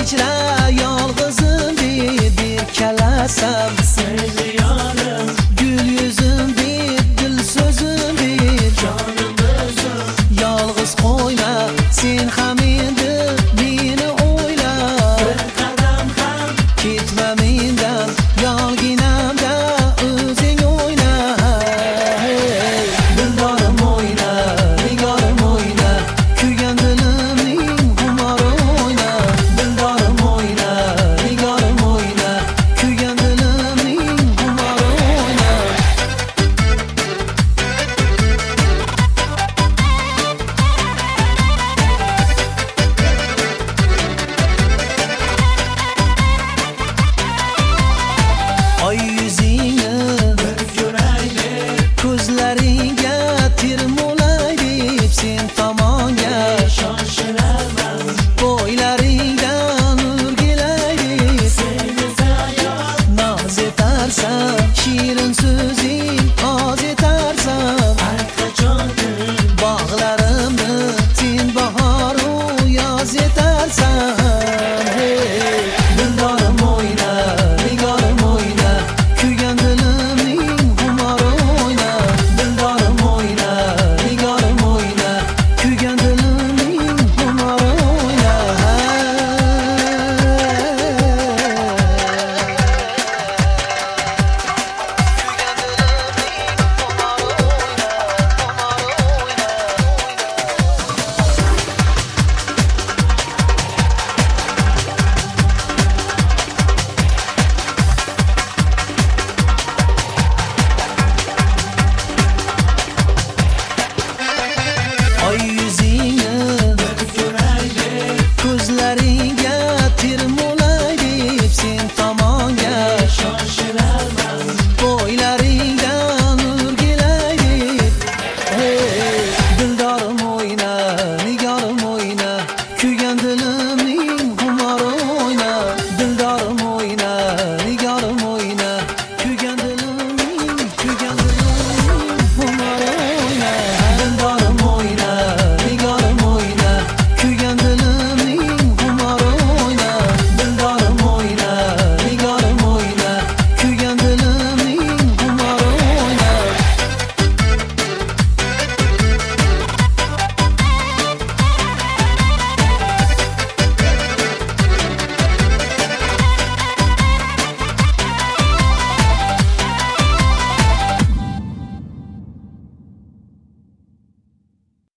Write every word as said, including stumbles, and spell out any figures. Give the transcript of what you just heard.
kechra yolg'izim bir bir kalasam Sevgilim gül yüzüm bir dil sözüm bir canım özüm yolg'iz qo'yma sen ham endi meni o'yla bir qadam ham ketma mendan yolginamda o'zing o'yna dildorim o'yna nigorim o'yna kuygan dilimning xumori o'yna dildorim o'yna nigorim o'yna kuygan dilimning xumori o'yna oy yuzingni bir ko'raylik ko'zlaringga termulay deb sen tomonga shoshiraman bo'ylaringdan o'rgilay deb seni sayyor noz etarsan shirin so'zing oz etarsan ayt qachonim bog'larimni sen bahoru yoz etarsan hey, dildorim o'yna nigorim o'yna kuygan dilimning xumori o'yna dildorim o'yna nigorim o'yna kuygan dilimning xumori o'yna oy yuzingni bir ko'raylik ko'zlaring